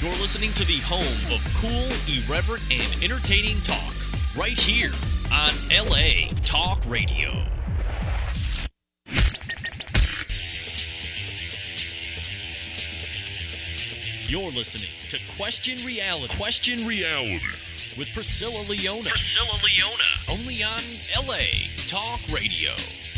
You're listening to the home of cool, irreverent, and entertaining talk, right here on LA Talk Radio. You're listening to Question Reality. Question Reality with Priscilla Leona. Only on LA Talk Radio.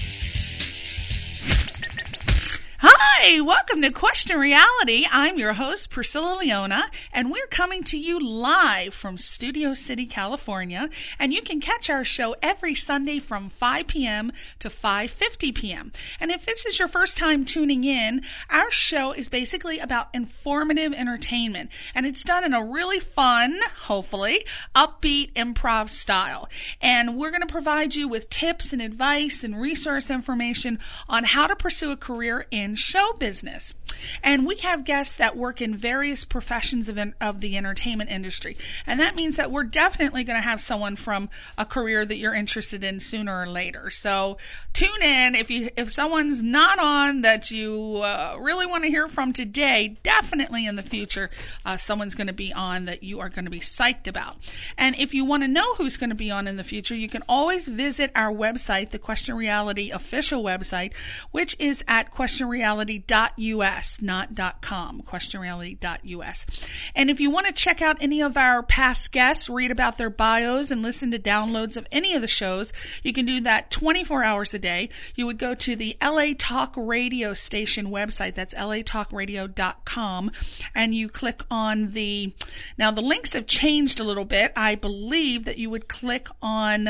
Hi, welcome to Question Reality. I'm your host, Priscilla Leona, and we're coming to you live from Studio City, California. And you can catch our show every Sunday from 5 p.m. to 5:50 p.m. And if this is your first time tuning in, our show is basically about informative entertainment. And it's done in a really fun, hopefully, upbeat improv style. And we're going to provide you with tips and advice and resource information on how to pursue a career in show business. And we have guests that work in various professions of the entertainment industry. And that means that we're definitely going to have someone from a career that you're interested in sooner or later. So tune in. If someone's not on that you really want to hear from today, definitely in the future, someone's going to be on that you are going to be psyched about. And if you want to know who's going to be on in the future, you can always visit our website, the Question Reality official website, which is at questionreality.us. Not .com, questionreality.us. And if you want to check out any of our past guests, read about their bios, and listen to downloads of any of the shows, you can do that 24 hours a day. You would go to the LA Talk Radio station website, that's latalkradio.com, and you click on now the links have changed a little bit. I believe that you would click on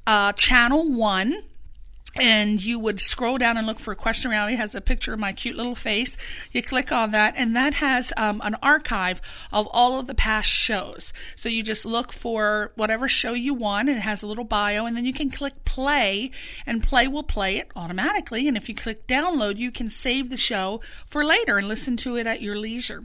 Channel 1, and you would scroll down and look for Question Reality. It has a picture of my cute little face. You click on that, and that has an archive of all of the past shows. So you just look for whatever show you want, and it has a little bio, and then you can click play, and play will play it automatically. And if you click download, you can save the show for later and listen to it at your leisure.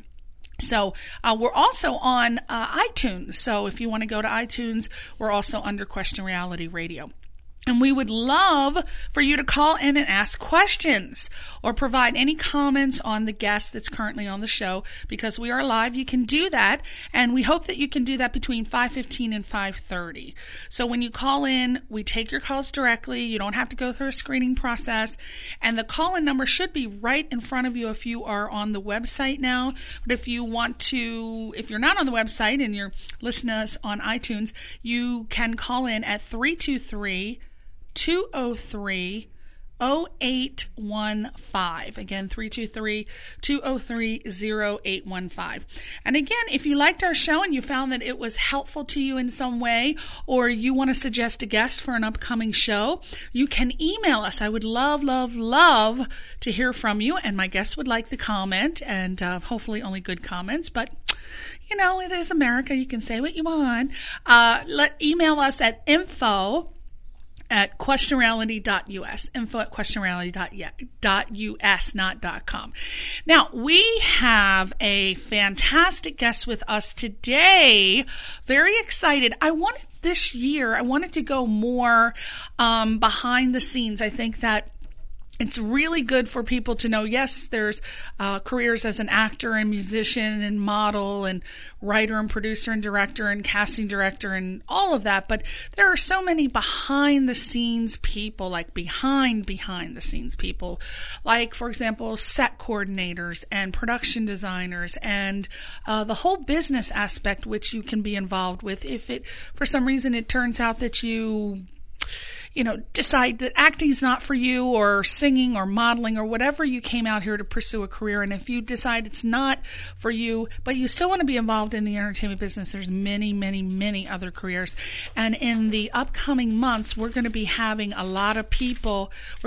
So we're also on iTunes. So if you want to go to iTunes, we're also under Question Reality Radio. And we would love for you to call in and ask questions or provide any comments on the guest that's currently on the show. Because we are live, you can do that. And we hope that you can do that between 5:15 and 5:30. So when you call in, we take your calls directly. You don't have to go through a screening process. And the call-in number should be right in front of you if you are on the website now. But if you're not on the website and you're listening to us on iTunes, you can call in at 323-203-0815. Again, 323-203-0815. And again, if you liked our show and you found that it was helpful to you in some way, or you want to suggest a guest for an upcoming show, you can email us. I would love to hear from you, and my guests would like the comment, and hopefully only good comments, but you know, it is America. You can say what you want. Email us at info@questionreality.us, info@questionreality.us, not .com. Now, we have a fantastic guest with us today. Very excited. This year, I wanted to go more behind the scenes. I think that it's really good for people to know, yes, there's careers as an actor and musician and model and writer and producer and director and casting director and all of that, but there are so many behind-the-scenes people, like behind-the-scenes people, like, for example, set coordinators and production designers and the whole business aspect which you can be involved with if for some reason it turns out that you decide that acting is not for you, or singing or modeling or whatever you came out here to pursue a career. And if you decide it's not for you, but you still want to be involved in the entertainment business, there's many, many, many other careers. And in the upcoming months, we're going to be having a lot of people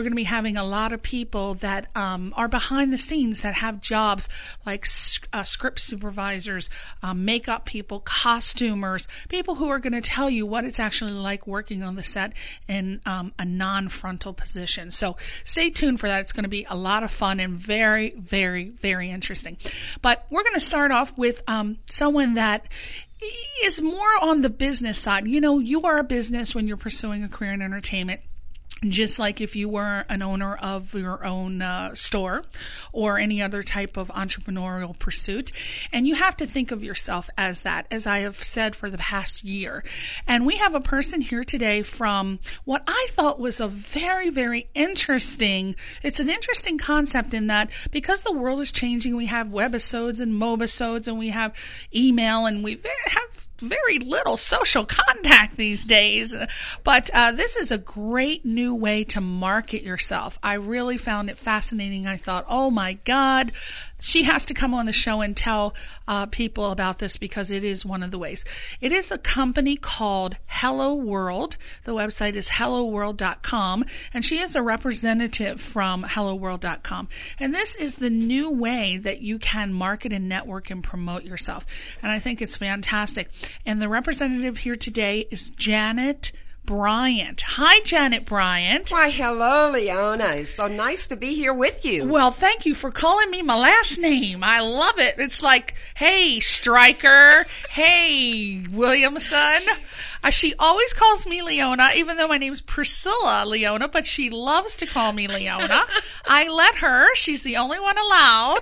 that are behind the scenes that have jobs like script supervisors, makeup people, costumers, people who are going to tell you what it's actually like working on the set in a non-frontal position. So stay tuned for that. It's going to be a lot of fun and very, very, very interesting. But we're going to start off with someone that is more on the business side. You are a business when you're pursuing a career in entertainment. just like if you were an owner of your own store or any other type of entrepreneurial pursuit. And you have to think of yourself as that, as I have said for the past year. And we have a person here today from what I thought was a very, very interesting, it's an interesting concept in that because the world is changing, we have webisodes and mobisodes and we have email and we have very little social contact these days, but this is a great new way to market yourself. I really found it fascinating. I thought, oh my God, she has to come on the show and tell people about this because it is one of the ways. It is a company called Hello World. The website is helloworld.com, and she is a representative from helloworld.com. And this is the new way that you can market and network and promote yourself. And I think it's fantastic. And the representative here today is Janet Bryant. Hi, Janet Bryant. Why, hello, Leona. It's so nice to be here with you. Well, thank you for calling me my last name. I love it. It's like, hey, Stryker. Hey, Williamson. She always calls me Leona, even though my name's Priscilla Leona, but she loves to call me Leona. I let her. She's the only one allowed.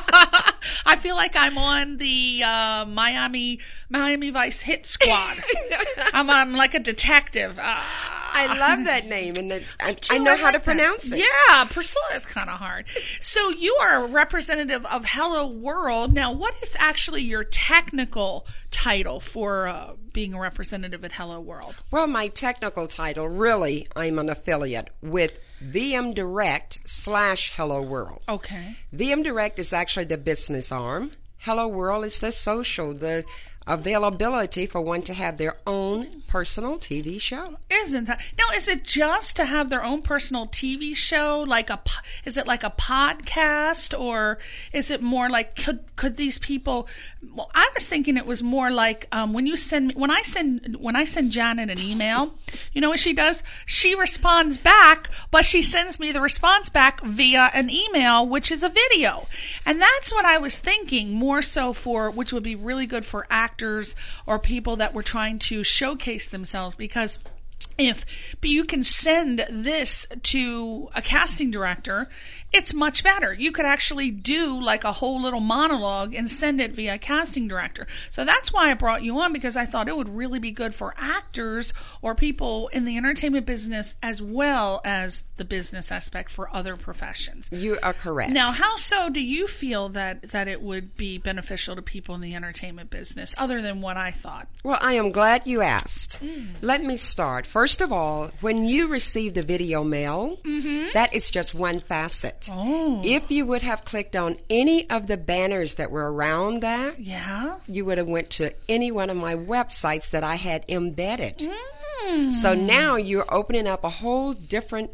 I feel like I'm on the Miami Vice hit squad. I'm like a detective. I love that name, and I know how to pronounce it. Yeah, Priscilla is kind of hard. So you are a representative of Hello World. Now, what is actually your technical title for being a representative at Hello World? Well, my technical title, really, I'm an affiliate with VM Direct / Hello World. Okay. VM Direct is actually the business arm. Hello World is the social, the availability for one to have their own personal TV show. Isn't that? Now, is it just to have their own personal TV show? Is it like a podcast, or is it more like could these people? Well, I was thinking it was more like when I send Janet an email, you know what she does? She responds back, but she sends me the response back via an email, which is a video, and that's what I was thinking more so for, which would be really good for actors or people that were trying to showcase themselves, because if you can send this to a casting director, it's much better. You could actually do like a whole little monologue and send it via casting director. So that's why I brought you on, because I thought it would really be good for actors or people in the entertainment business as well as the business aspect for other professions. You are correct. Now, how so do you feel that it would be beneficial to people in the entertainment business, other than what I thought? Well, I am glad you asked. Let me start. First of all, when you receive the video mail, that is just one facet. Oh. If you would have clicked on any of the banners that were around that, you would have went to any one of my websites that I had embedded. So now you're opening up a whole different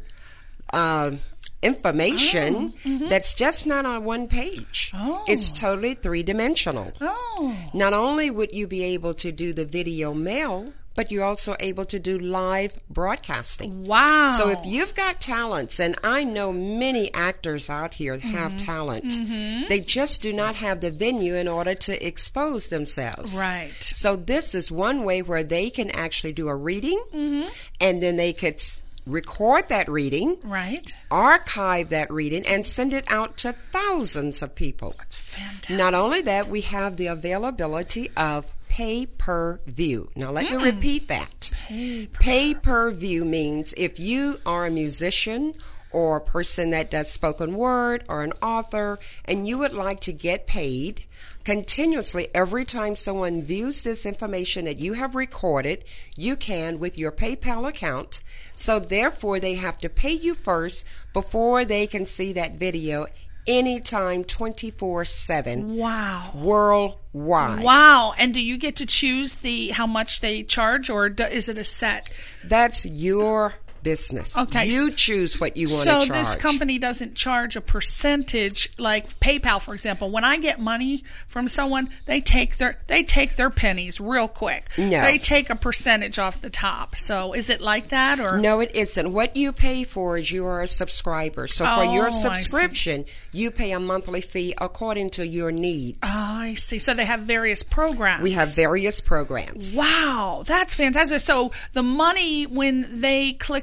information that's just not on one page. It's totally three-dimensional. Not only would you be able to do the video mail, but you're also able to do live broadcasting. Wow. So if you've got talents, and I know many actors out here have talent, they just do not have the venue in order to expose themselves. Right. So this is one way where they can actually do a reading, and then they could record that reading, right, archive that reading, and send it out to thousands of people. That's fantastic. Not only that, we have the availability of pay-per-view. Now, let me repeat that. Pay-per-view means if you are a musician or a person that does spoken word or an author, and you would like to get paid continuously every time someone views this information that you have recorded, you can with your PayPal account. So therefore, they have to pay you first before they can see that video anytime, 24/7. Wow. Worldwide. Wow. And do you get to choose how much they charge, or is it a set? That's your business. Okay. You choose what you want to charge. So this company doesn't charge a percentage like PayPal, for example. When I get money from someone, they take their pennies real quick. No. They take a percentage off the top. So is it like that, or? No, it isn't. What you pay for is you are a subscriber. So for your subscription, you pay a monthly fee according to your needs. Oh, I see. So they have various programs. We have various programs. Wow, that's fantastic. So the money, when they click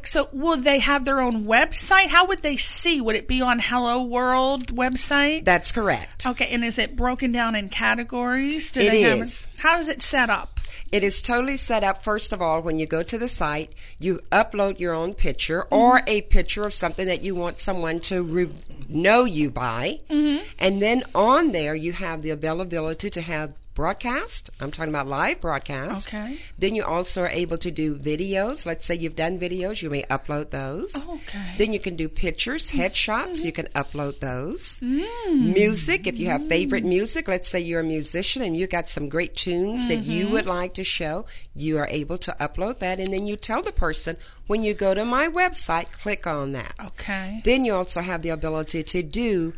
So will they have their own website? How would they see? Would it be on Hello World website? That's correct. Okay, and is it broken down in categories? It is. How is it set up? It is totally set up. First of all, when you go to the site, you upload your own picture or a picture of something that you want someone to know you by. And then on there, you have the availability to have broadcast. I'm talking about live broadcast. Okay. Then you also are able to do videos. Let's say you've done videos, you may upload those. Okay. Then you can do pictures, headshots, you can upload those. Music, if you have favorite music, let's say you're a musician and you got some great tunes that you would like to show, you are able to upload that, and then you tell the person, when you go to my website, click on that. Okay. Then you also have the ability to do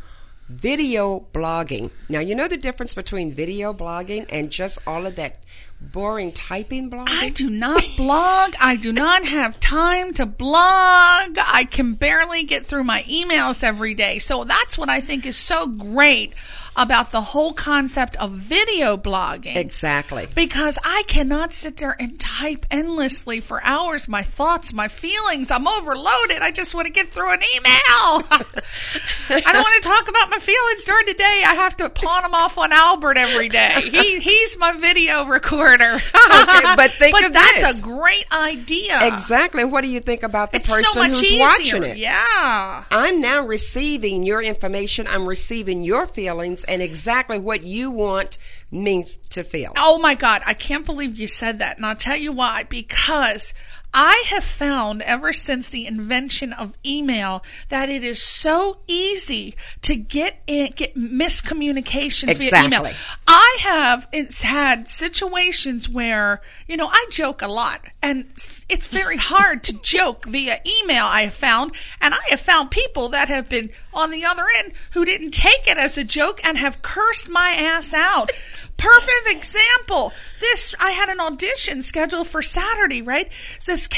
video blogging. Now, you know the difference between video blogging and just all of that boring typing blogging? I do not blog. I do not have time to blog. I can barely get through my emails every day. So that's what I think is so great about the whole concept of video blogging. Exactly. Because I cannot sit there and type endlessly for hours, my thoughts, my feelings. I'm overloaded. I just want to get through an email. I don't want to talk about my feelings during the day. I have to pawn them off on Albert every day. He's my video recorder. Okay, but that's a great idea. Exactly. What do you think about the person so much who's easier. watching it? Yeah. I'm now receiving your information. I'm receiving your feelings and exactly what you want me to feel. Oh my God. I can't believe you said that. And I'll tell you why. Because I have found ever since the invention of email that it is so easy to get miscommunications via email. I have had situations where, I joke a lot, and it's very hard to joke via email, I have found, and I have found people that have been on the other end who didn't take it as a joke and have cursed my ass out. Perfect example. I had an audition scheduled for Saturday, right? So this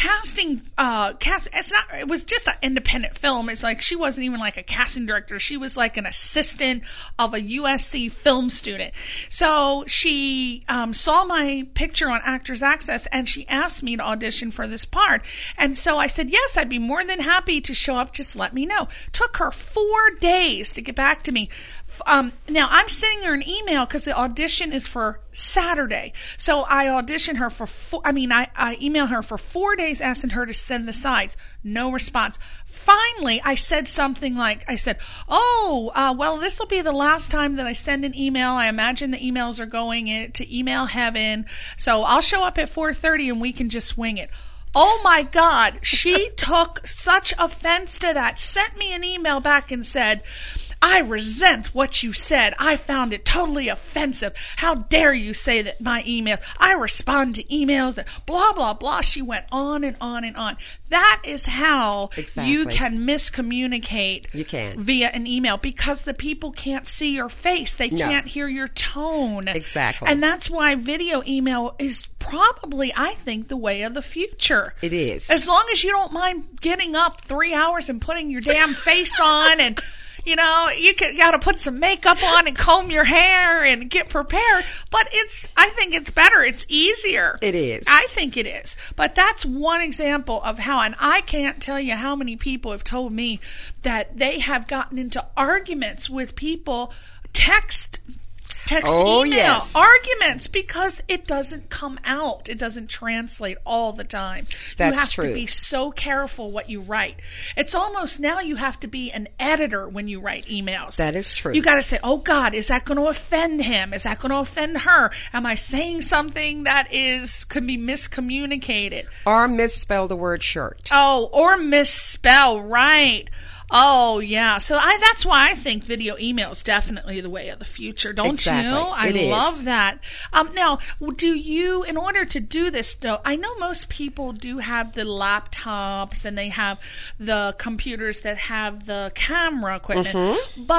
it was just an independent film. It's like, she wasn't even like a casting director. She was like an assistant of a USC film student. So she saw my picture on Actors Access and she asked me to audition for this part. And so I said, yes, I'd be more than happy to show up. Just let me know. Took her 4 days to get back to me. Now I'm sending her an email because the audition is for Saturday. So I auditioned her I emailed her for 4 days asking her to send the sides. No response. Finally, I said something like, well, this will be the last time that I send an email. I imagine the emails are going to email heaven. So I'll show up at 4:30 and we can just wing it. Oh my God. She took such offense to that, sent me an email back and said, I resent what you said. I found it totally offensive. How dare you say that my email, I respond to emails and blah, blah, blah. She went on and on and on. That is how you can miscommunicate via an email, because the people can't see your face. They can't hear your tone. Exactly. And that's why video email is probably, I think, the way of the future. It is. As long as you don't mind getting up 3 hours and putting your damn face on and you got to put some makeup on and comb your hair and get prepared. But I think it's better. It's easier. It is. I think it is. But that's one example of how, and I can't tell you how many people have told me that they have gotten into arguments with people, text, email, arguments, because it doesn't come out. It doesn't translate all the time. That's you have true. to be so careful what you write. It's almost now you have to be an editor when you write emails. That is true. You got to say, oh God, is that going to offend him? Is that going to offend her? Am I saying something that could be miscommunicated? Or misspell the word shirt. Oh, or misspell, right. Oh, yeah. So that's why I think video email is definitely the way of the future, don't you? I love that. Now, do you, in order to do this, though, I know most people do have the laptops and they have the computers that have the camera equipment, but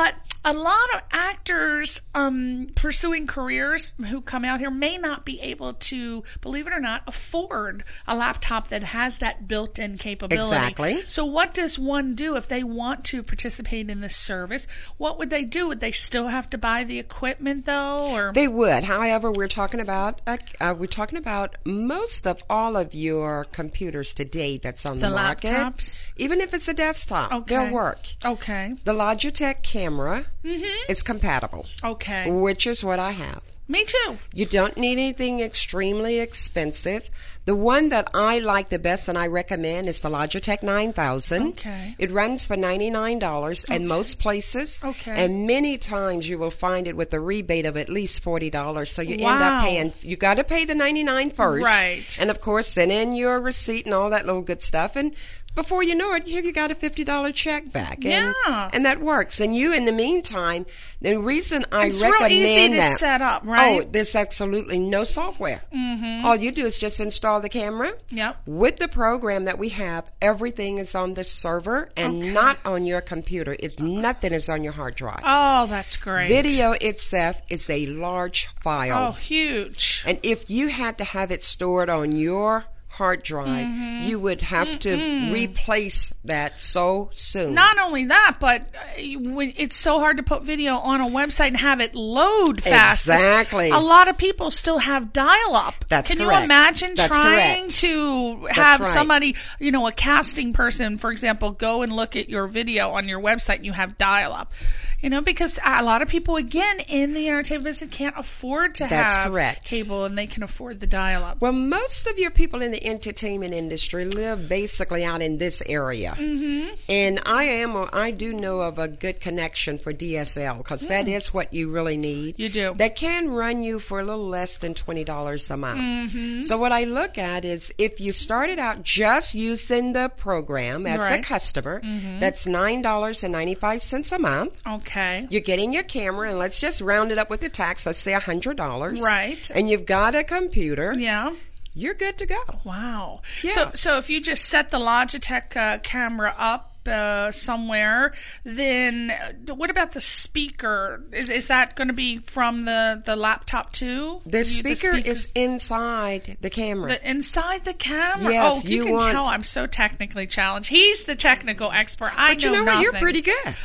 a lot of actors pursuing careers who come out here may not be able to, believe it or not, afford a laptop that has that built-in capability. Exactly. So what does one do if they want to participate in this service? What would they do? Would they still have to buy the equipment, though? Or they would. However, we're talking about most of all of your computers today that's on the market. Laptops? Even if it's a desktop, they'll work. Okay. The Logitech camera is compatible. Okay. Which is what I have. Me too. You don't need anything extremely expensive. The one that I like the best and I recommend is the Logitech 9000. Okay. It runs for $99 in most places. Okay. And many times you will find it with a rebate of at least $40. So you end up paying, you got to pay the $99 first. Right. And of course, send in your receipt and all that little good stuff. And before you know it, here you got a $50 check back. And, and that works. And you, in the meantime, the reason I recommend real easy to that. set up, right? Oh, there's absolutely no software. All you do is just install the camera. Yep. With the program that we have, everything is on the server and not on your computer. Nothing is on your hard drive. Oh, that's great. Video itself is a large file. Oh, huge. And if you had to have it stored on your hard drive, you would have to replace that so soon. Not only that, but it's so hard to put video on a website and have it load fast. Exactly. A lot of people still have dial-up. That's Can correct. you imagine That's trying correct. to have right. somebody, a casting person, for example, go and look at your video on your website and you have dial-up? Because a lot of people, again, in the entertainment business can't afford to have correct. cable, and they can afford the dial-up. Well, most of your people in the entertainment industry live basically out in this area. And I do know of a good connection for DSL because that is what you really need. You do. That can run you for a little less than $20 a month. So what I look at is if you started out just using the program as a customer, that's $9.95 a month. Okay. You're getting your camera, and let's just round it up with the tax. Let's say $100. Right. And you've got a computer. Yeah. You're good to go. Wow. Yeah. So if you just set the Logitech camera up somewhere, then what about the speaker? Is that going to be from the laptop too? The speaker is inside the camera. Inside the camera? Yes, oh, you can tell I'm so technically challenged. He's the technical expert. But you know what? You're pretty good.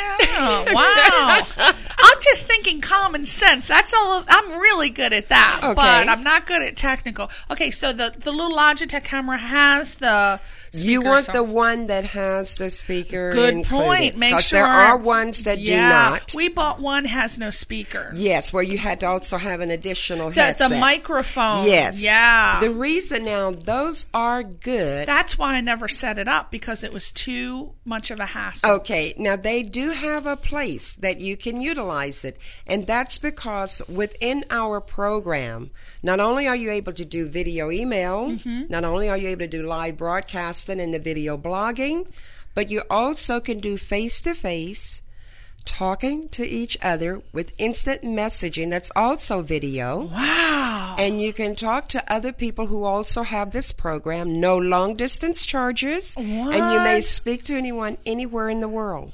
Wow. I'm just thinking common sense. That's all. I'm really good at that, but I'm not good at technical. Okay, so the little Logitech camera has the speaker. You want the one that has the speaker. Good point. Make sure. There are ones that do not. We bought one has no speaker. Yes, where you had to also have an additional headset. The microphone. Yes. Yeah. The reason now, those are good. That's why I never set it up, because it was too much of a hassle. Okay. Now, they do have a place that you can utilize it. And that's because within our program, not only are you able to do video email, not only are you able to do live broadcasting and the video blogging, but you also can do face-to-face talking to each other with instant messaging. That's also video. Wow. And you can talk to other people who also have this program. No long-distance charges. What? And you may speak to anyone anywhere in the world.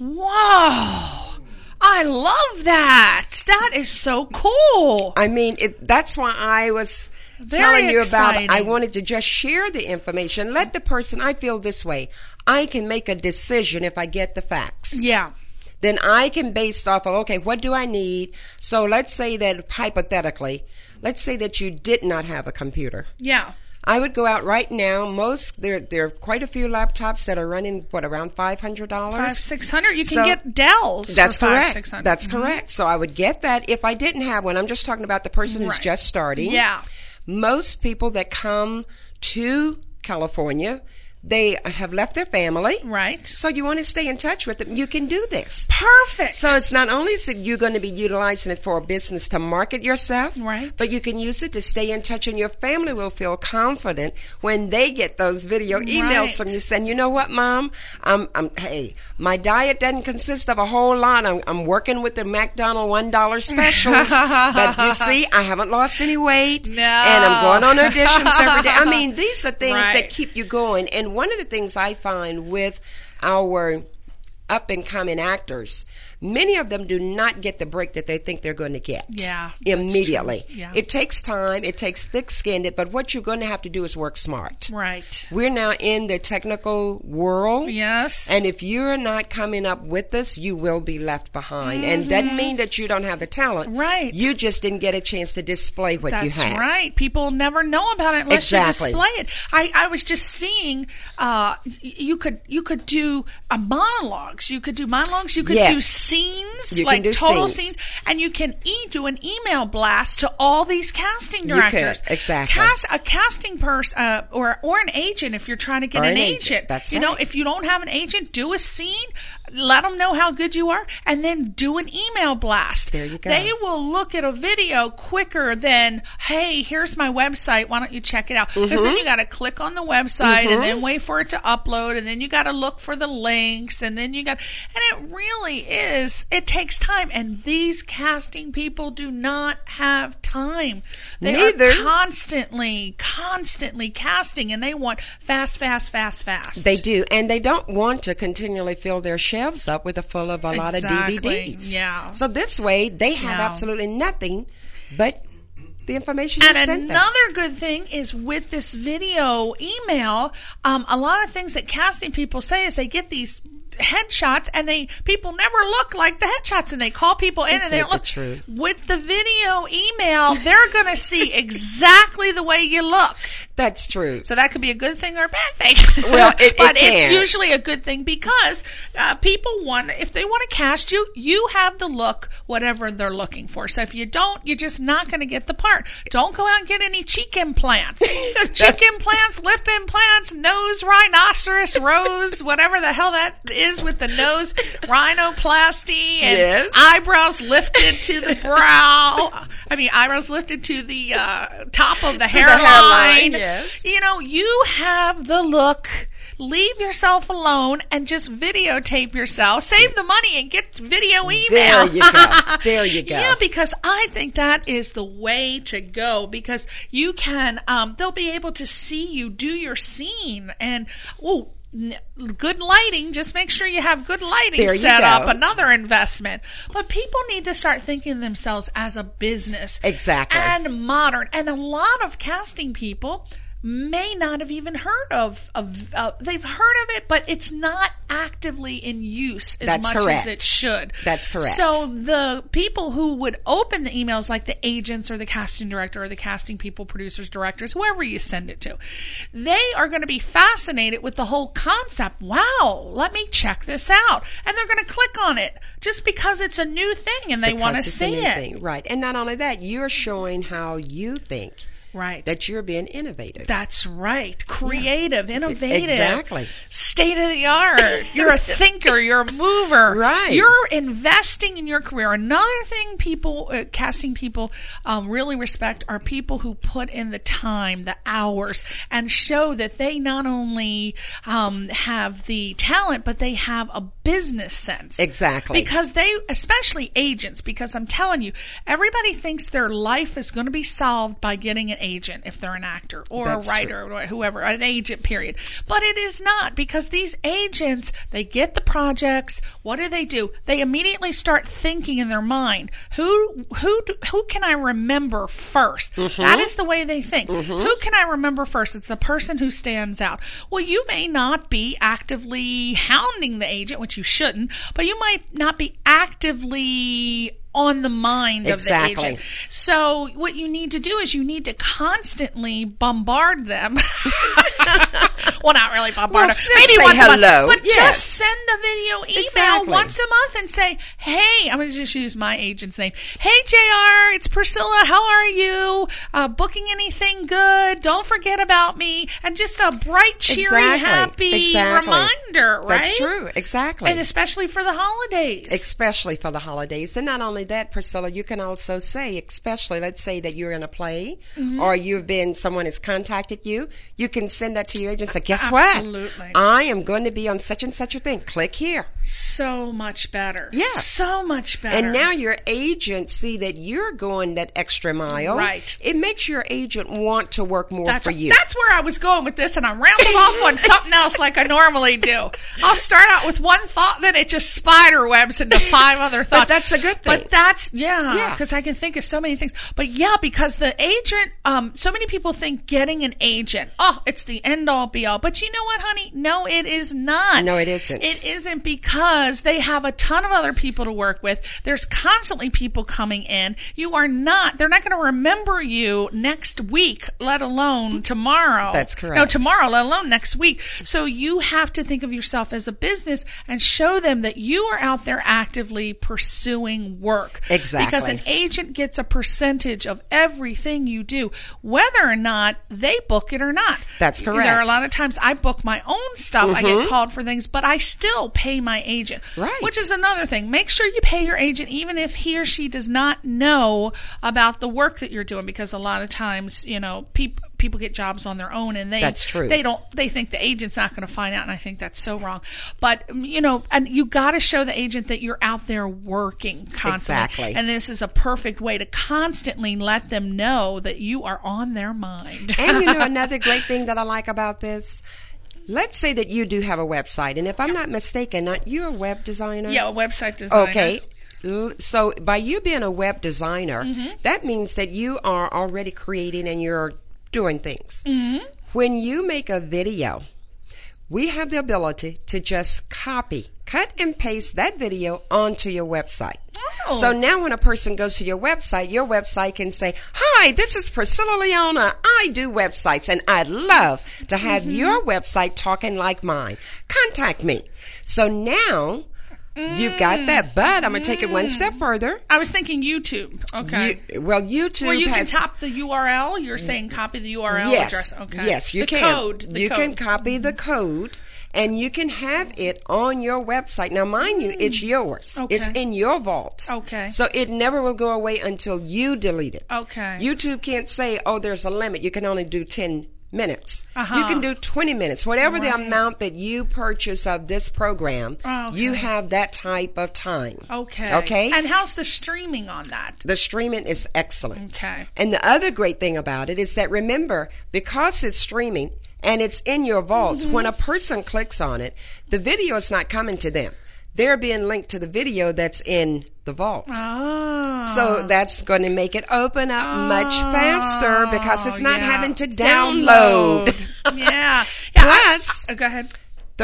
Wow. I love that. That is so cool. I mean, that's why I was telling you about it. I wanted to just share the information. Let the person, I feel this way. I can make a decision if I get the facts. Yeah. Then I can base off of, okay, what do I need? So let's say that hypothetically, let's say that you did not have a computer. Yeah. I would go out right now. There are quite a few laptops that are running, around $500? $500-$600. You can get Dells. That's for correct. $500-$600. That's correct. So I would get that if I didn't have one. I'm just talking about the person who's just starting. Yeah. Most people that come to California, they have left their family. Right. So you want to stay in touch with them. You can do this. Perfect. So it's not only that you're going to be utilizing it for a business to market yourself, right, but you can use it to stay in touch, and your family will feel confident when they get those video emails from you saying, you know what, Mom? Hey, my diet doesn't consist of a whole lot. I'm working with the McDonald's $1 specials, but you see, I haven't lost any weight, and I'm going on auditions every day. I mean, these are things that keep you going. And one of the things I find with our up-and-coming actors, many of them do not get the break that they think they're going to get. Yeah, immediately. Yeah. It takes time. It takes thick-skinned, but what you're going to have to do is work smart. Right. We're now in the technical world. Yes. And if you're not coming up with this, you will be left behind. And doesn't mean that you don't have the talent. Right. You just didn't get a chance to display what you had. That's right. People never know about it unless you display it. I was just seeing you could do monologues. You could do monologues. You could do sines, like total scenes. And you can do an email blast to all these casting directors. You could, exactly. A casting person or an agent if you're trying to get an agent. That's right. You know, if you don't have an agent, do a scene. Let them know how good you are, and then do an email blast. There you go. They will look at a video quicker than, hey, here's my website. Why don't you check it out? Because then you got to click on the website and then wait for it to upload, and then you got to look for the links, and then and it really is. It takes time, and these casting people do not have time. They are constantly casting, and they want fast. They do, and they don't want to continually fill their shelves up with a lot of DVDs. Yeah. So this way, they have absolutely nothing but the information you sent them. And another good thing is with this video email, a lot of things that casting people say is they get these headshots and people never look like the headshots, and they call people in and they don't look. With the video email, they're going to see exactly the way you look. That's true. So that could be a good thing or a bad thing. Well, but it's usually a good thing because people if they want to cast you, you have the look, whatever they're looking for. So if you don't, you're just not going to get the part. Don't go out and get any cheek implants. Cheek implants, lip implants, nose, rhinoceros, rose, whatever the hell that is with the nose, rhinoplasty, and eyebrows lifted to the brow. Eyebrows lifted to the top of the hairline. Yes. You know, you have the look. Leave yourself alone and just videotape yourself. Save the money and get video email. There you go. Yeah, because I think that is the way to go, because you can, they'll be able to see you do your scene, and, good lighting. Just make sure you have good lighting set up. Another investment. But people need to start thinking of themselves as a business. Exactly. And modern. And a lot of casting people may not have even heard of they've heard of it, but it's not actively in use as much as it should. That's correct. So the people who would open the emails, like the agents or the casting director or the casting people, producers, directors, whoever you send it to, they are going to be fascinated with the whole concept. Wow, let me check this out. And they're going to click on it just because it's a new thing and they want to see it. Right. And not only that, you're showing how you think. Right. That you're being innovative. That's right. Creative, innovative. Exactly. State of the art. You're a thinker. You're a mover. Right. You're investing in your career. Another thing casting people really respect are people who put in the time, the hours, and show that they not only have the talent, but they have a business sense. Exactly. Because especially agents, because I'm telling you, everybody thinks their life is going to be solved by getting an agent if they're an actor or a writer or whoever, an agent, period. But it is not, because these agents, they get the projects. What do? They immediately start thinking in their mind, who can I remember first? That is the way they think. Who can I remember first? It's the person who stands out. Well, you may not be actively hounding the agent, which you shouldn't, but you might not be actively on the mind of the agent. So what you need to do is you need to constantly bombard them. Well, not really bombard them. Maybe once a month. But just send a video email once a month and say, hey, I'm going to just use my agent's name. Hey, JR, it's Priscilla. How are you? Booking anything good? Don't forget about me. And just a bright, cheery, happy reminder, right? That's true. Exactly. And especially for the holidays. Especially for the holidays. And not only that, Priscilla, you can also say, especially, let's say that you're in a play or someone has contacted you, you can send that to your agent and say, guess what? I am going to be on such and such a thing. Click here. So much better. Yes. So much better. And now your agent see that you're going that extra mile. Right. It makes your agent want to work more for you. That's where I was going with this, and I'm rambling off on something else like I normally do. I'll start out with one thought, then it just spider webs into 5 other thoughts. But that's a good thing. But that's, because I can think of so many things. But yeah, because the agent, so many people think getting an agent, it's the end all be all. But you know what, honey? No, it is not. No, it isn't. It isn't, because they have a ton of other people to work with. There's constantly people coming in. They're not going to remember you next week, let alone tomorrow. That's correct. No, tomorrow, let alone next week. So you have to think of yourself as a business and show them that you are out there actively pursuing work. Exactly. Because an agent gets a percentage of everything you do, whether or not they book it or not. That's correct. There are a lot of times I book my own stuff. I get called for things, but I still pay my agent. Right. Which is another thing. Make sure you pay your agent even if he or she does not know about the work that you're doing, because a lot of times, people get jobs on their own and that's true. They think the agent's not going to find out, and I think that's so wrong. But, and you got to show the agent that you're out there working constantly. Exactly. And this is a perfect way to constantly let them know that you are on their mind. And another great thing that I like about this, let's say that you do have a website, and if I'm not mistaken, aren't you a web designer? Yeah, a website designer. Okay. So by you being a web designer, that means that you are already creating and you're doing things. Mm-hmm. When you make a video, we have the ability to just cut and paste that video onto your website. Oh. So now when a person goes to your website can say, "Hi, this is Priscilla Leona. I do websites, and I'd love to have your website talking like mine. Contact me." So now you've got that, but I'm going to take it one step further. I was thinking YouTube. Okay. YouTube where you can top the URL. You're saying copy the URL address. Okay. Yes, you can. You can copy the code, and you can have it on your website. Now, mind you, it's yours. Okay. It's in your vault. Okay. So it never will go away until you delete it. Okay. YouTube can't say, there's a limit. You can only do 10 minutes. You can do 20 minutes. Whatever the amount that you purchase of this program, you have that type of time. Okay. And how's the streaming on that? The streaming is excellent. Okay. And the other great thing about it is that, remember, because it's streaming and it's in your vault, when a person clicks on it, the video is not coming to them. They're being linked to the video that's in the vault. So that's going to make it open up much faster because it's not having to download. Yeah. Plus, go ahead.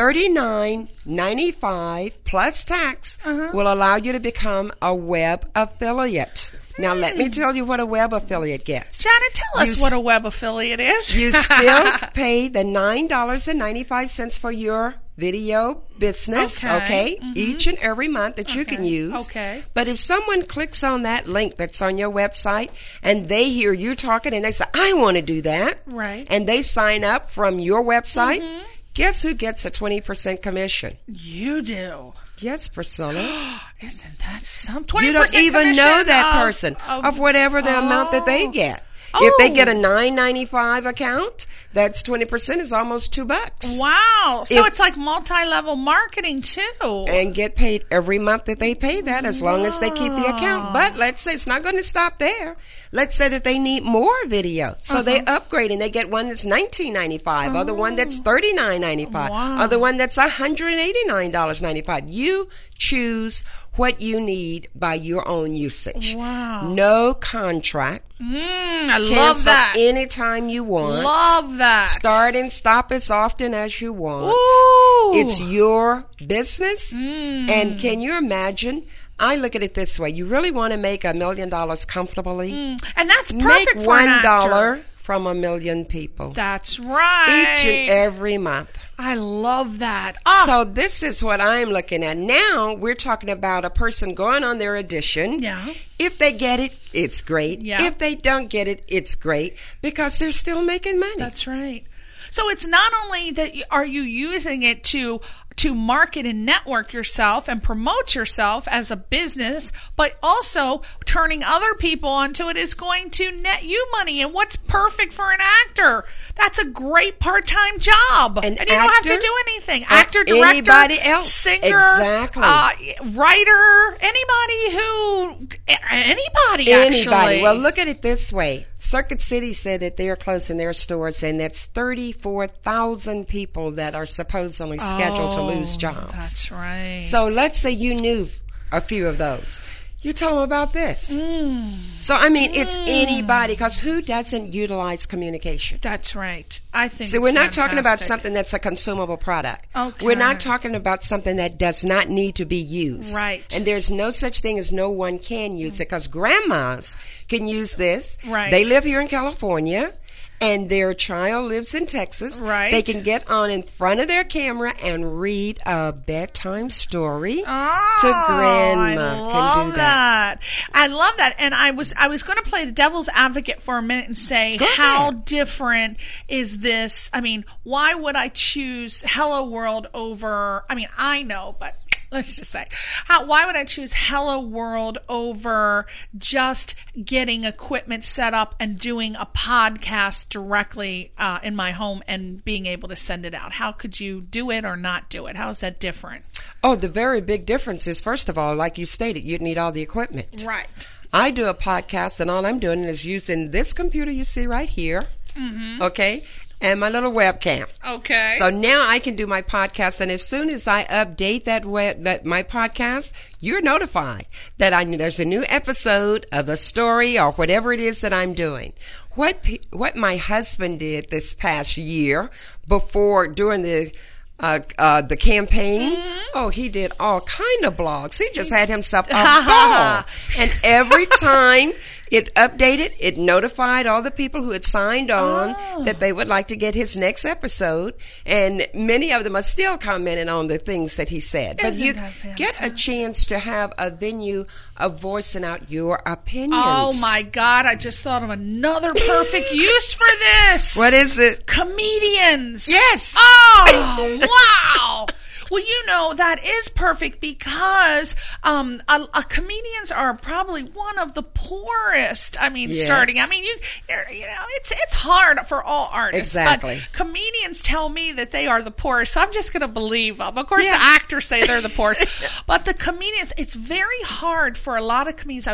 $39.95 plus tax will allow you to become a web affiliate. Now, let me tell you what a web affiliate gets. Janet, tell us what a web affiliate is. You still pay the $9.95 for your video business, okay? Each and every month that you can use. Okay. But if someone clicks on that link that's on your website and they hear you talking and they say, "I want to do that," right? And they sign up from your website, guess who gets a 20% commission? You do. Yes, Priscilla. Isn't that something? You don't even know that person of whatever the amount that they get. If they get a $9.95 account, that's 20% is almost $2. Wow. So it's like multi-level marketing too. And get paid every month that they pay that as long as they keep the account. But let's say it's not going to stop there. Let's say that they need more video. So they upgrade and they get one that's $19.95, other one that's $39.95, other one that's $189.95. You choose what you need by your own usage. Wow. No contract. I love that. Anytime you want. Love that. Start and stop as often as you want. Ooh. It's your business. And can you imagine? I look at it this way. You really want to make $1 million comfortably? And that's perfect for an actor. $1 from 1 million people. That's right. Each and every month. I love that. So this is what I'm looking at. Now we're talking about a person going on their audition. Yeah. If they get it, it's great. Yeah. If they don't get it, it's great because they're still making money. That's right. So it's not only that are you using it to to market and network yourself and promote yourself as a business, but also turning other people onto it is going to net you money. And what's perfect for an actor? That's a great part-time job. And you don't have to do anything. Actor, director, anybody else. singer, Exactly. Writer, anybody actually. Well, look at it this way. Circuit City said that they're closing their stores, and that's 34,000 people that are supposedly scheduled to lose jobs. That's right. So let's say you knew a few of those. You tell them about this. So, I mean, it's anybody, because who doesn't utilize communication? That's right. I think So we're not talking about something that's a consumable product. Okay. We're not talking about something that does not need to be used. Right. And there's no such thing as no one can use it, because grandmas can use this. Right. They live here in California, and their child lives in Texas. Right. They can get on in front of their camera and read a bedtime story to grandma. I love can do that. I love that. And I was going to play the devil's advocate for a minute and say, Go how ahead. different is this? I mean, why would I choose Hello World over, I mean, I know, but let's just say, why would I choose Hello World over just getting equipment set up and doing a podcast directly in my home and being able to send it out? How could you do it or not do it? How is that different? Oh, the very big difference is, first of all, like you stated, you'd need all the equipment. Right. I do a podcast, and all I'm doing is using this computer you see right here, okay, and my little webcam. Okay. So now I can do my podcast, and as soon as I update that my podcast, you're notified that there's a new episode of a story or whatever it is that I'm doing. What my husband did this past year during the campaign, he did all kind of blogs. He just had himself a ball. And every time it updated, it notified all the people who had signed on that they would like to get his next episode. And many of them are still commenting on the things that he said. But you get a chance to have a venue of voicing out your opinions. Oh, my God. I just thought of another perfect use for this. What is it? Comedians. Yes. Oh, wow. Well, that is perfect because comedians are probably one of the poorest. I mean, starting. I mean, it's hard for all artists. Exactly. But comedians tell me that they are the poorest, so I'm just going to believe them. Of course, the actors say they're the poorest, but the comedians, it's very hard for a lot of comedians. I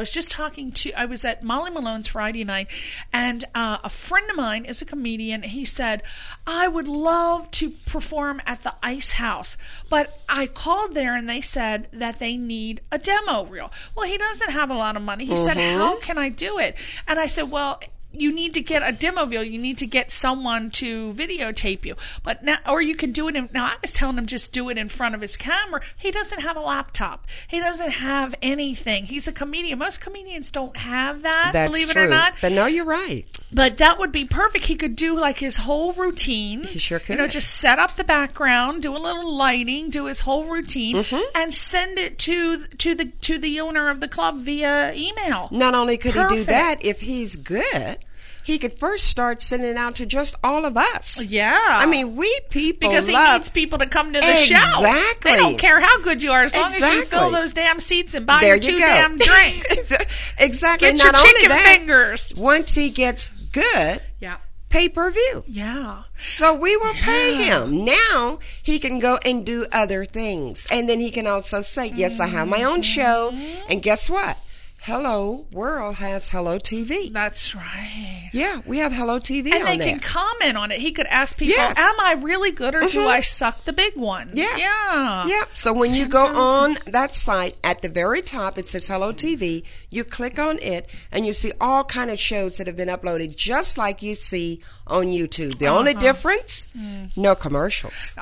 was at Molly Malone's Friday night, and a friend of mine is a comedian. He said, I would love to perform at the Ice House, but I called there and they said that they need a demo reel. Well, he doesn't have a lot of money. He said, how can I do it? And I said, well, you need to get a demo reel. You need to get someone to videotape you. But now, or you can do it now I was telling him just do it in front of his camera. He doesn't have a laptop. He doesn't have anything. He's a comedian. Most comedians don't have that, believe it or not. But no, you're right. But that would be perfect. He could do like his whole routine. He sure could. Just set up the background, do a little lighting, do his whole routine, and send it to the owner of the club via email. Not only could he do that, if he's good, he could first start sending it out to just all of us. Yeah. I mean, we people because he needs people to come to the show. Exactly. They don't care how good you are as long as you fill those damn seats and buy your two damn drinks. Exactly. Get your chicken fingers. Once he gets good, pay-per-view. Yeah. So we will pay him. Now he can go and do other things. And then he can also say, yes, I have my own show. And guess what? Hello World has Hello TV. That's right. Yeah, we have Hello TV on there. And they can comment on it. He could ask people, am I really good or do I suck the big one? Yeah. Yeah. Yeah. So when you go on that site, at the very top, it says Hello TV. You click on it, and you see all kind of shows that have been uploaded, just like you see on YouTube. The only difference, no commercials.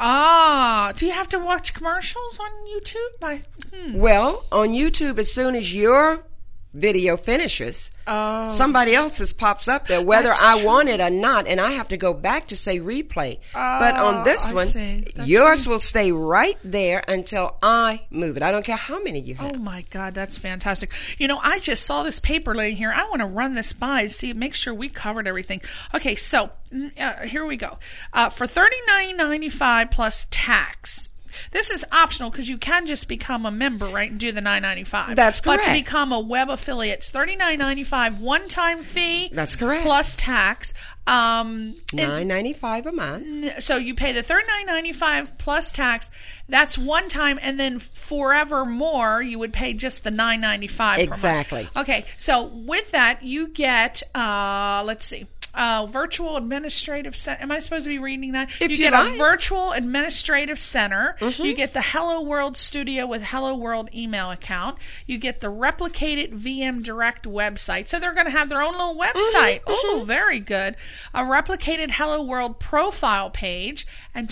Do you have to watch commercials on YouTube? Well, on YouTube, as soon as your video finishes, somebody else's pops up there, whether I want it or not, and I have to go back to say replay. But on this one, yours will stay right there until I move it. I don't care how many you have. Oh my God, that's fantastic. I just saw this paper laying here. I want to run this by and see, make sure we covered everything. Okay, so here we go. For $39.95 plus tax, This is optional because you can just become a member, right, and do the $9.95. That's correct. But to become a web affiliate, it's $39.95 one-time fee. That's correct. Plus tax. $9.95 a month. So you pay the $39.95 plus tax. That's one time, and then forevermore you would pay just the $9.95 Exactly. per month. Okay, so with that you get, let's see. Virtual Administrative Center. Am I supposed to be reading that? If you get a Virtual Administrative Center. Mm-hmm. You get the Hello World Studio with Hello World email account. You get the replicated VM Direct website. So they're going to have their own little website. Mm-hmm. Oh, very good. A replicated Hello World profile page and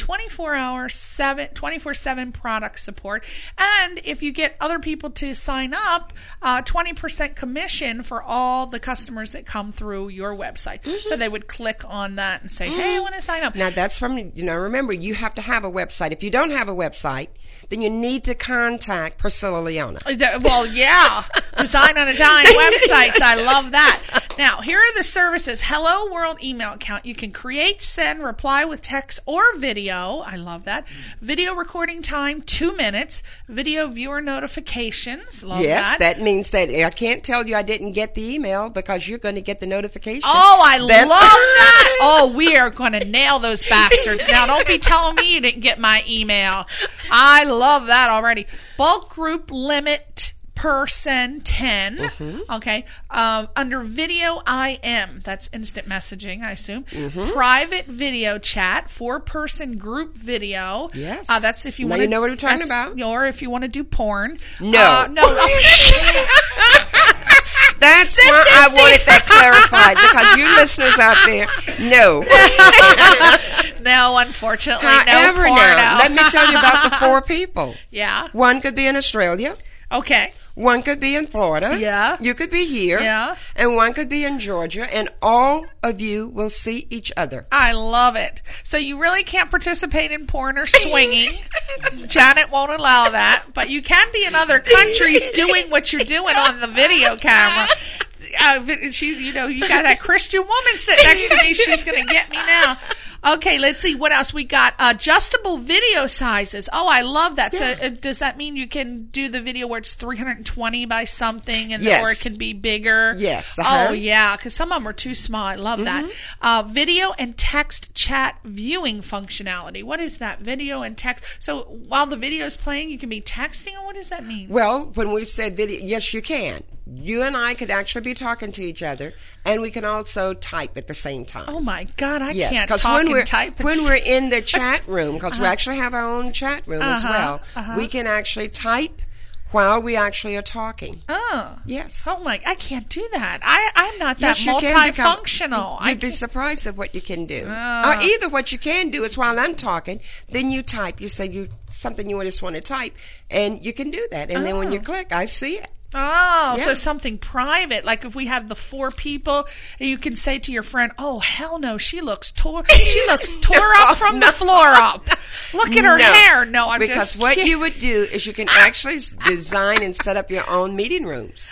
24/7 product support. And if you get other people to sign up, 20% commission for all the customers that come through your website. Mm-hmm. So they would click on that and say, hey, I want to sign up. Now, that's from, remember, you have to have a website. If you don't have a website, then you need to contact Priscilla Leona. Well, yeah. Design on a Dime websites. I love that. Now, here are the services. Hello World email account. You can create, send, reply with text or video. I love that. Video recording time, 2 minutes. Video viewer notifications. Love that. Yes, that means that I can't tell you I didn't get the email because you're going to get the notification. Oh, I love that. Oh, we are going to nail those bastards. Now, don't be telling me you didn't get my email. I love that already. Bulk group limit person 10. Mm-hmm. Okay. Under video IM, that's instant messaging, I assume. Mm-hmm. Private video chat, 4-person group video. Yes. That's if you want to. You know what we're talking about. Or if you want to do porn. No. No. That's why I wanted that clarified, because you listeners out there, no. No, unfortunately, However, no porno. now, let me tell you about the 4 people. Yeah. One could be in Australia. Okay. One could be in Florida. Yeah. You could be here. Yeah. And one could be in Georgia, and all of you will see each other. I love it. So you really can't participate in porn or swinging. Janet won't allow that. But you can be in other countries doing what you're doing on the video camera. You got that Christian woman sitting next to me. She's going to get me now. Okay, let's see what else we got. Adjustable video sizes. Oh, I love that. Yeah. So does that mean you can do the video where it's 320 by something, and yes. or it can be bigger? Yes. Uh-huh. Oh, yeah, because some of them are too small. I love that. Video and text chat viewing functionality. What is that? Video and text. So while the video is playing, you can be texting, or what does that mean? Well, when we said video, yes, you can. You and I could actually be talking to each other, and we can also type at the same time. Oh, my God, I yes, can't talk and type. When we're in the chat room, because we actually have our own chat room as well, we can actually type while we actually are talking. Oh. Yes. Oh, my, I can't do that. I'm not that multifunctional. You'd be surprised at what you can do. Or either what you can do is while I'm talking, then you type. You say something you just want to type, and you can do that. And then when you click, I see it. Oh, yeah. So something private. Like if we have the 4 people, you can say to your friend, "Oh, hell no, she looks tore up from the floor up. Look at her hair." No, because what you would do is you can actually design and set up your own meeting rooms.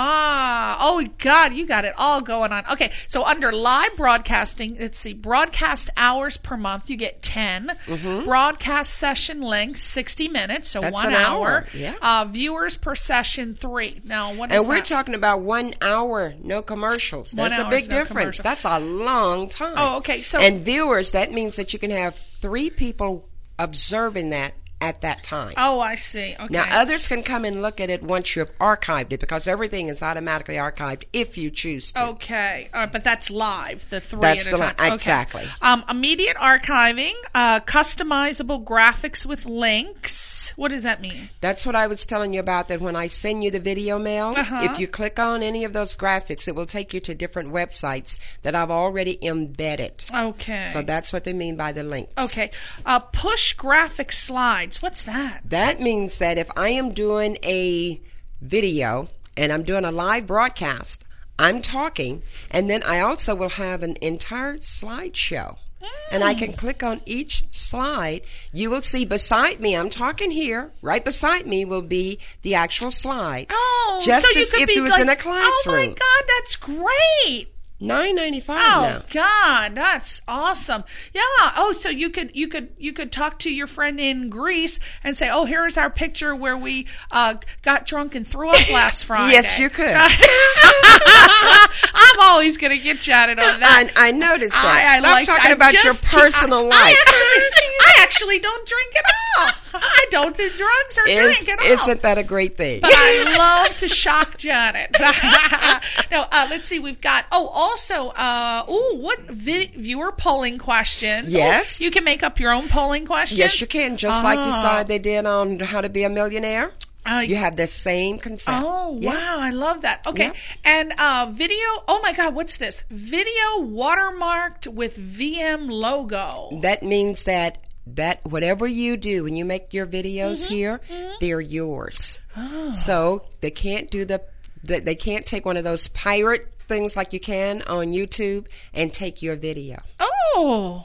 Oh God, you got it all going on. Okay, so under live broadcasting, let's see, broadcast hours per month, you get 10. Mm-hmm. Broadcast session length 60 minutes, so that's 1 an hour. Yeah. Viewers per session 3. Now, what is and we're that? talking about 1 hour, no commercials. There's a big difference. That's a long time. Oh, okay. So, and viewers, that means that you can have 3 people observing that at that time. Oh, I see. Okay. Now, others can come and look at it once you've archived it, because everything is automatically archived if you choose to. Okay. But that's live, the 3 that's at a time. Okay. Exactly. Immediate archiving, customizable graphics with links. What does that mean? That's what I was telling you about, that when I send you the video mail, if you click on any of those graphics, it will take you to different websites that I've already embedded. Okay. So that's what they mean by the links. Okay. Push graphic slides. What's that? That means that if I am doing a video and I'm doing a live broadcast, I'm talking, and then I also will have an entire slideshow. And I can click on each slide. You will see beside me, I'm talking here, right beside me will be the actual slide. Oh, just so as if it was in a classroom. Oh my God, that's great. $9.95 Oh now. God, that's awesome. Yeah. Oh, so you could talk to your friend in Greece and say, "Oh, here's our picture where we got drunk and threw up last Friday." Yes, you could. I'm always going to get chatted on that. I noticed that. I Stop like talking about your personal life. I actually don't drink at all. I don't do drugs or drink at all. Isn't that a great thing? But I love to shock Janet. No, let's see. We've got, also, what viewer polling questions. Yes. Oh, you can make up your own polling questions. Yes, you can. Just like you saw they did on How to Be a Millionaire. You have the same concept. Oh, yeah. Wow. I love that. Okay. Yeah. And video. Oh, my God. What's this? Video watermarked with VM logo. That means that whatever you do when you make your videos here, they're yours. Oh. So they can't they can't take one of those pirate things like you can on YouTube and take your video. Oh,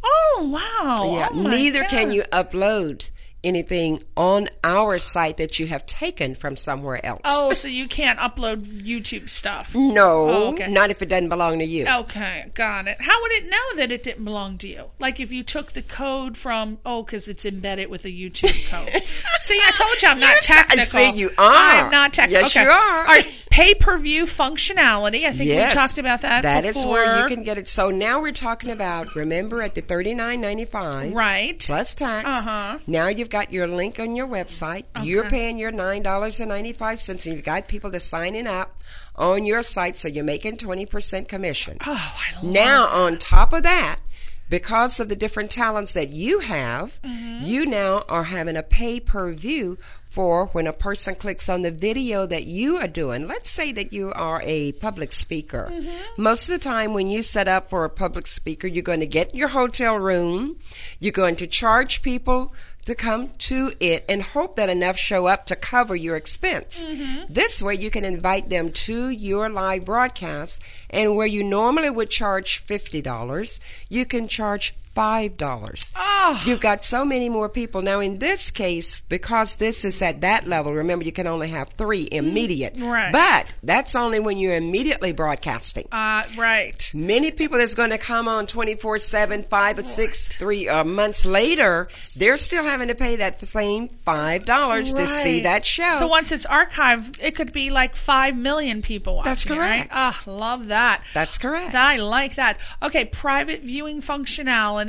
wow. Yeah. Oh, neither God. can you upload anything on our site that you have taken from somewhere else. Oh, so you can't upload YouTube stuff? No, not if it doesn't belong to you. Okay, got it. How would it know that it didn't belong to you? Like if you took the code from, because it's embedded with a YouTube code. See, I told you I'm not technical. See, you are. I'm not technical. Yes, you are. All right, pay-per-view functionality. I think we talked about that before. That is where you can get it. So now we're talking about, remember, at the $39.95. Right. Plus tax. Now you've got your link on your website. Okay. You're paying your $9.95, and you've got people to signing up on your site, so you're making 20% commission. Oh, I love Now, on top of that, because of the different talents that you have, you now are having a pay-per-view for when a person clicks on the video that you are doing. Let's say that you are a public speaker. Most of the time when you set up for a public speaker, you're going to get your hotel room, you're going to charge people to come to it and hope that enough show up to cover your expense. This way you can invite them to your live broadcast, and where you normally would charge $50, you can charge $5. Oh. You've got so many more people. Now, in this case, because this is at that level, remember, you can only have 3 immediate. Right. But that's only when you're immediately broadcasting. Right. Many people that's going to come on 24/7, 5 or 6, 3 months later, they're still having to pay that same $5 to see that show. So once it's archived, it could be like 5 million people watching. That's correct. Right? Love that. That's correct. I like that. Okay, private viewing functionality.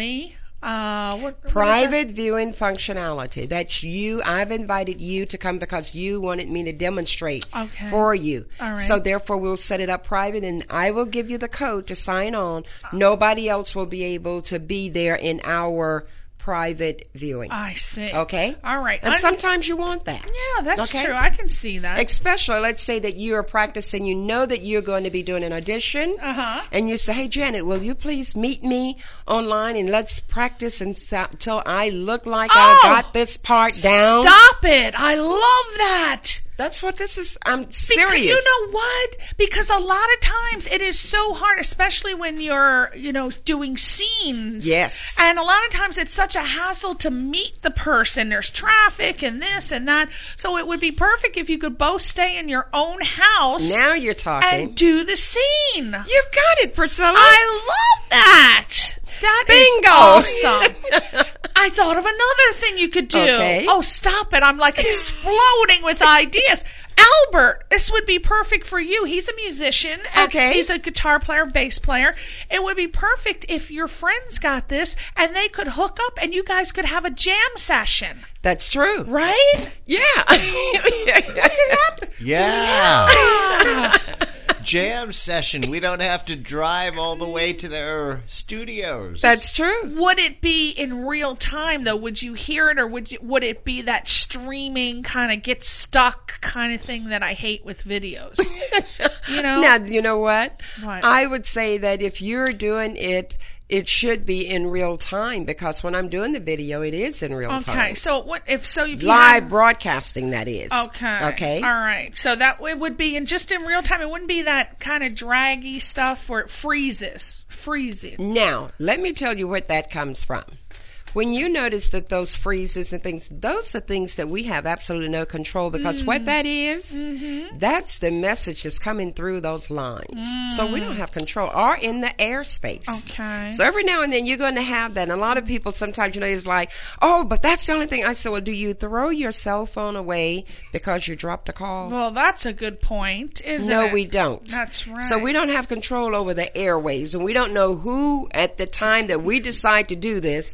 Private viewing functionality. That's you. I've invited you to come because you wanted me to demonstrate for you. All right. So therefore, we'll set it up private, and I will give you the code to sign on. Nobody else will be able to be there in our private viewing. I see. Okay? All right. And sometimes you want that. Yeah, that's true. I can see that. Especially, let's say that you are practicing, you know that you're going to be doing an audition, and you say, hey, Janet, will you please meet me online and let's practice until I look like I got this part down? Stop it. I love that. That's what this is. I'm serious. You know what? Because a lot of times it is so hard, especially when you're, doing scenes. Yes. And a lot of times it's such a hassle to meet the person. There's traffic and this and that. So it would be perfect if you could both stay in your own house. Now you're talking. And do the scene. You've got it, Priscilla. I love that. That Bingo. is awesome. I thought of another thing you could do. Okay. Oh, stop it. I'm like exploding with ideas. Albert, this would be perfect for you. He's a musician. Okay. He's a guitar player, bass player. It would be perfect if your friends got this and they could hook up and you guys could have a jam session. That's true. Right? Yeah. Yeah. Jam session. We don't have to drive all the way to their studios. That's true. Would it be in real time, though? Would you hear it, or would it be that streaming kind of get stuck kind of thing that I hate with videos? Now, you know what? What? I would say that if you're doing it, it should be in real time, because when I'm doing the video, it is in real time. Okay, so if you live broadcasting, that is. Okay. All right. So that it would be just in real time. It wouldn't be that kind of draggy stuff where it freezes. Now, let me tell you where that comes from. when you notice that those freezes and things, those are things that we have absolutely no control, because what that is, that's the message that's coming through those lines. So we don't have control, or in the airspace. Okay. So every now and then you're going to have that. And a lot of people sometimes, it's like, oh, but that's the only thing. I said, well, do you throw your cell phone away because you dropped a call? Well, that's a good point, isn't it? No, we don't. That's right. So we don't have control over the airwaves, and we don't know who, at the time that we decide to do this,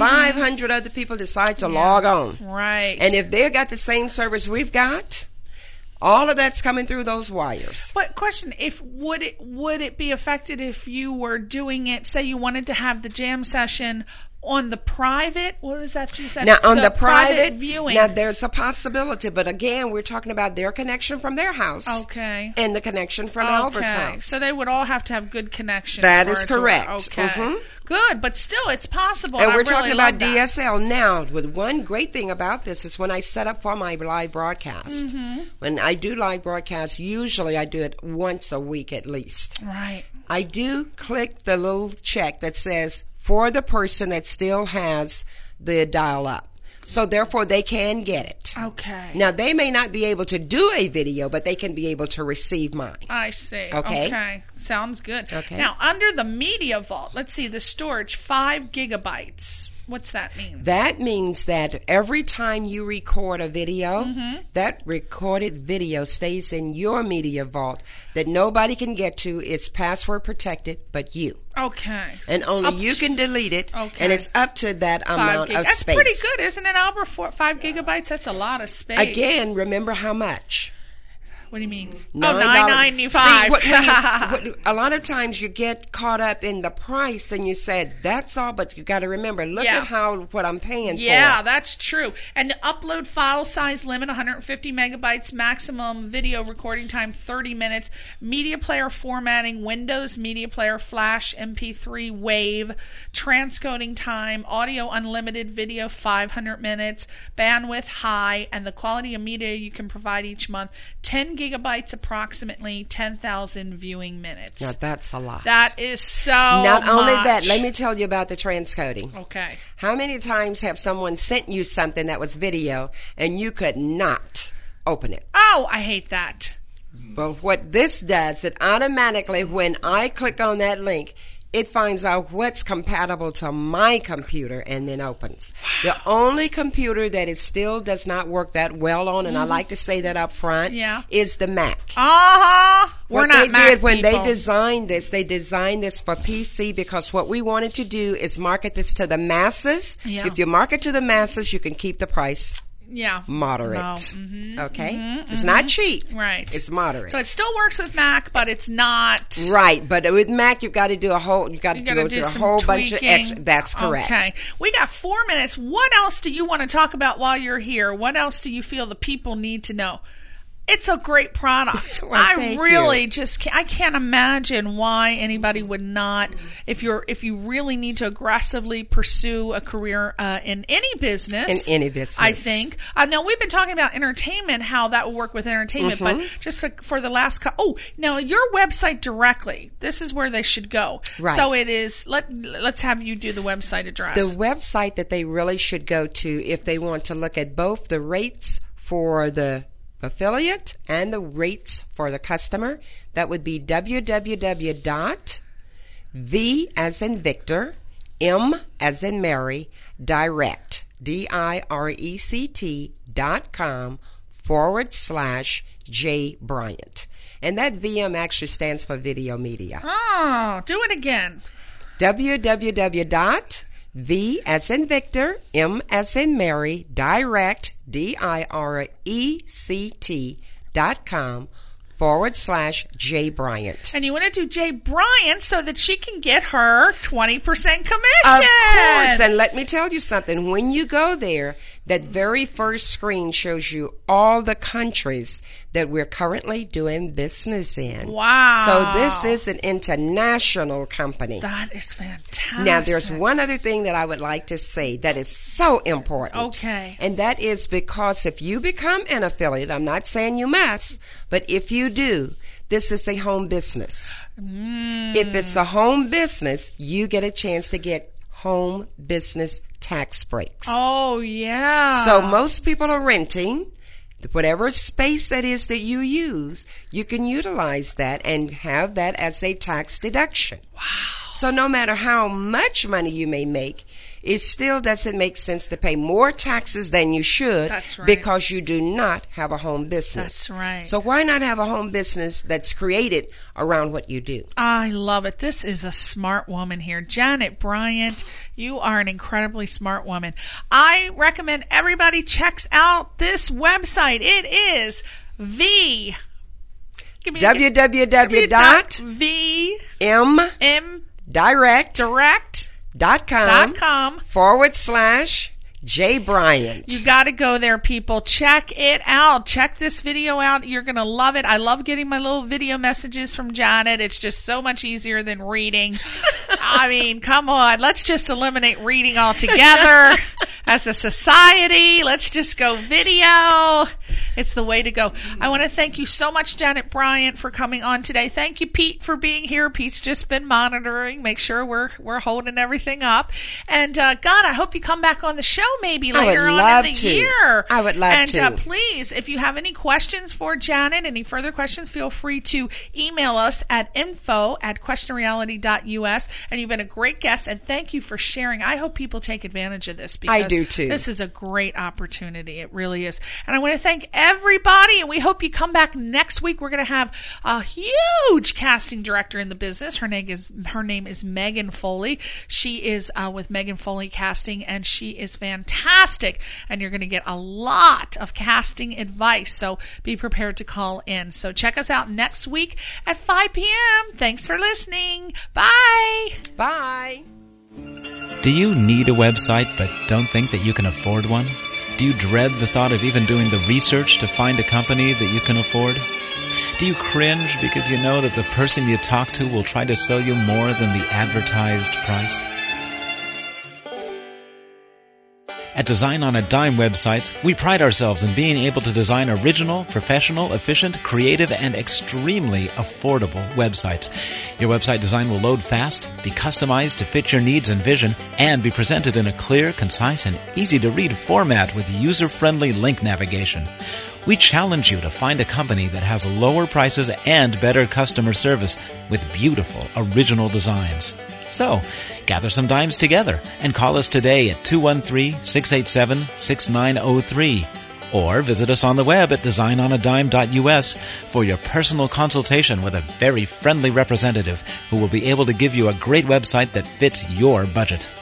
500 other people decide to log on. Right. And if they've got the same service we've got, all of that's coming through those wires. But question, would it be affected if you were doing it, say you wanted to have the jam session on the private, what was that you said? Now, on the private viewing. Now, there's a possibility, but again, we're talking about their connection from their house. Okay. And the connection from Albert's house. So they would all have to have good connection. That is correct. Okay. Good, but still, it's possible. And we're talking about DSL. Now, with one great thing about this is when I set up for my live broadcast, when I do live broadcast, usually I do it once a week at least. Right. I do click the little check that says, for the person that still has the dial-up. So, therefore, they can get it. Okay. Now, they may not be able to do a video, but they can be able to receive mine. I see. Okay. Sounds good. Okay. Now, under the Media Vault, let's see, the storage, 5 gigabytes. What's that mean? That means that every time you record a video, that recorded video stays in your Media Vault that nobody can get to. It's password protected, but you. Okay. And only you can delete it. Okay. And it's up to that amount of space. That's pretty good, isn't it, Albert? 5 gigabytes, that's a lot of space. Again, remember how much? What do you mean? $9.95. $9.95. A lot of times you get caught up in the price and you said, that's all, but you got to remember, look at what I'm paying for. Yeah, that's true. And the upload file size limit, 150 megabytes, maximum video recording time, 30 minutes, media player formatting, Windows Media Player, Flash, MP3, Wave, transcoding time, audio unlimited, video 500 minutes, bandwidth high, and the quality of media you can provide each month, 10 gigabytes, approximately 10,000 viewing minutes. Now that's a lot. That is so Not much. only that, let me tell you about the transcoding. Okay. How many times have someone sent you something that was video and you could not open it? Oh, I hate that. But what this does, it automatically, when I click on that link, it finds out what's compatible to my computer and then opens. The only computer that it still does not work that well on, and I like to say that up front, is the Mac. We're not Mac people. When they designed this for PC, because what we wanted to do is market this to the masses. Yeah. If you market to the masses, you can keep the price moderate. No. Okay? It's not cheap. Right. It's moderate. So it still works with Mac, but it's not right. But with Mac, you've got to do a whole. You've got to go through a whole bunch of extra. That's correct. Okay. We got 4 minutes. What else do you want to talk about while you're here? What else do you feel the people need to know? It's a great product. Well, I really just can't, I can't imagine why anybody would not, if you really need to aggressively pursue a career in any business. In any business. I think. Now, we've been talking about entertainment, how that will work with entertainment, but just for the last now your website directly, this is where they should go. Right. So it is, let's have you do the website address. The website that they really should go to if they want to look at both the rates for the affiliate and the rates for the customer, that would be www.v as in Victor, M as in Mary, direct, direct.com/J Bryant. And that VM actually stands for Video Media. Oh, do it again. www.V as in Victor, M as in Mary, direct, direct.com/J Bryant. And you want to do J Bryant so that she can get her 20% commission. Of course. And let me tell you something. When you go there, that very first screen shows you all the countries that we're currently doing business in. Wow. So this is an international company. That is fantastic. Now, there's one other thing that I would like to say that is so important. Okay. And that is because if you become an affiliate, I'm not saying you must, but if you do, this is a home business. If it's a home business, you get a chance to get home business tax breaks. Oh, yeah. So most people are renting. Whatever space that is that you use, you can utilize that and have that as a tax deduction. Wow. So no matter how much money you may make, it still doesn't make sense to pay more taxes than you should. That's right. Because you do not have a home business. That's right. So why not have a home business that's created around what you do? I love it. This is a smart woman here. Janet Bryant, you are an incredibly smart woman. I recommend everybody checks out this website. It is www.vmdirect.com/J Bryant. You got to go there, people. Check it out. Check this video out. You're going to love it. I love getting my little video messages from Janet. It's just so much easier than reading. I mean, come on. Let's just eliminate reading altogether as a society. Let's just go video. It's the way to go. I want to thank you so much, Janet Bryant, for coming on today. Thank you, Pete, for being here. Pete's just been monitoring, make sure we're holding everything up. And God, I hope you come back on the show maybe later on in the year. I would love to. And please, if you have any questions for Janet, any further questions, feel free to email us at info@questionreality.us. And you've been a great guest, and thank you for sharing. I hope people take advantage of this because I do too. This is a great opportunity. It really is. And I want to thank everybody, and we hope you come back next week. We're going to have a huge casting director in the business. Her name is Megan Foley. She is with Megan Foley Casting, and she is fantastic. And you're going to get a lot of casting advice, so be prepared to call in. So check us out next week at 5 p.m. Thanks for listening. Bye. Bye. Do you need a website but don't think that you can afford one? Do you dread the thought of even doing the research to find a company that you can afford? Do you cringe because you know that the person you talk to will try to sell you more than the advertised price? At Design on a Dime websites, we pride ourselves in being able to design original, professional, efficient, creative, and extremely affordable websites. Your website design will load fast, be customized to fit your needs and vision, and be presented in a clear, concise, and easy-to-read format with user-friendly link navigation. We challenge you to find a company that has lower prices and better customer service with beautiful, original designs. So, gather some dimes together and call us today at 213-687-6903 or visit us on the web at designonadime.us for your personal consultation with a very friendly representative who will be able to give you a great website that fits your budget.